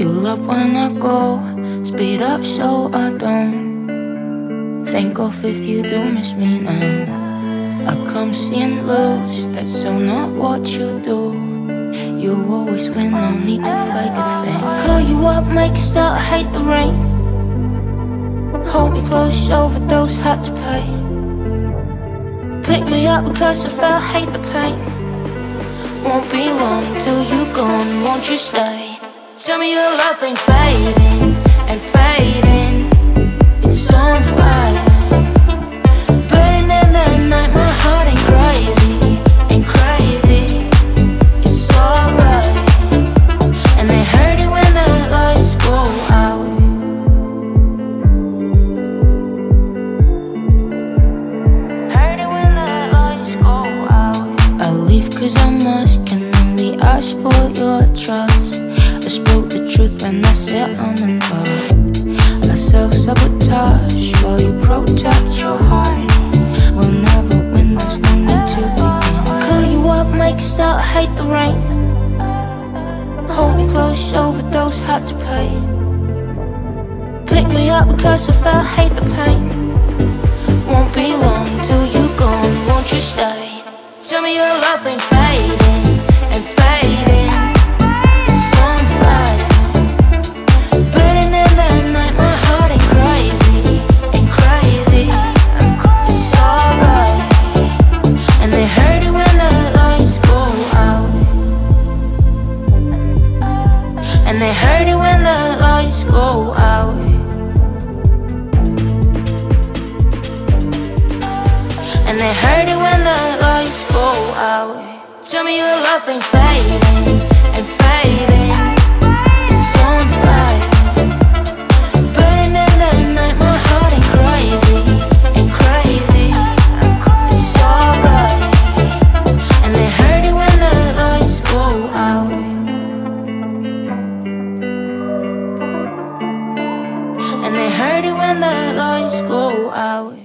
You love when I go speed up so I don't think of if you do miss me now. I come seeing loose, that's so not what you do. You always win, no need to fake a thing. Call you up, make you start, hate the rain. Hold me close, overdose, had to pay. Pick me up because I felt, hate the pain. Won't be long till you gone, won't you stay? Tell me your love ain't fading, and fading. It's on fire, burning in the night. My heart ain't crazy, ain't crazy. It's alright, and they hurt it when the lights go out. Hurt it when the lights go out. I leave 'cause I must, can only ask for your trust. I spoke the truth when I said I'm in love. I self-sabotage while you protect your heart. We'll never win, there's no need to begin. Call you up, make you start, hate the rain. Hold me close, overdose, had to pay. Pick me up because I felt, hate the pain. Won't be long till you gone, won't you stay? Tell me your love ain't fading, and fading. It's on fire, burning in the night. My heart ain't crazy, ain't crazy. It's alright, and they hurt it when the lights go out. And they hurt it when the lights go out. And they hurt it when the lights go out. Tell me your love ain't fading, and fading. It's on fire, burning in the night. My heart ain't crazy, ain't crazy. It's alright, and they hurt it when the lights go out. And they hurt it when the lights go out.